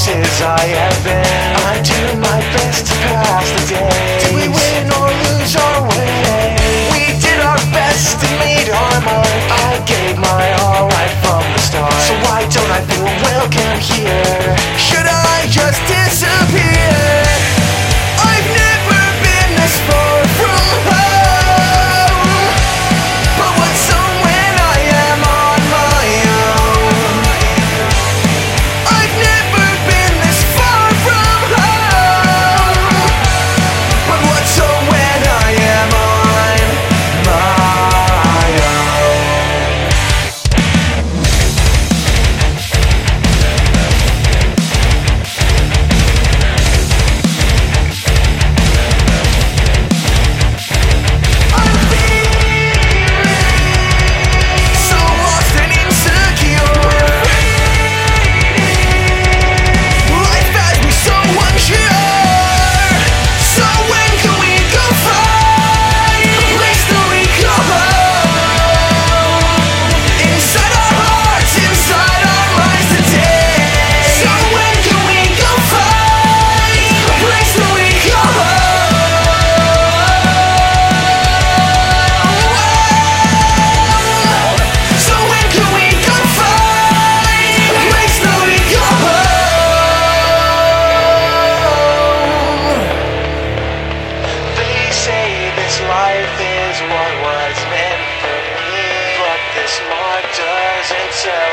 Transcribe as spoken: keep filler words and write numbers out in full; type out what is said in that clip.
places I have been. I do my best to pass the day. Did we win or lose our way? We did our best and made our mark. I gave my all right from the start. So why don't I feel welcome here? Should I just disappear? I've never been this far from home. But what's on when I am on my own? I've never been this far from home. But what's on when I am on my own? I'm feeling so lost and insecure. Life has me so unsure. So when can we go find a place that we call home? Inside our hearts, inside our minds today. So when can we go find a place that we call home? So when can we go find a place that we call home? They say this life is what was meant for me, but this mark doesn't tell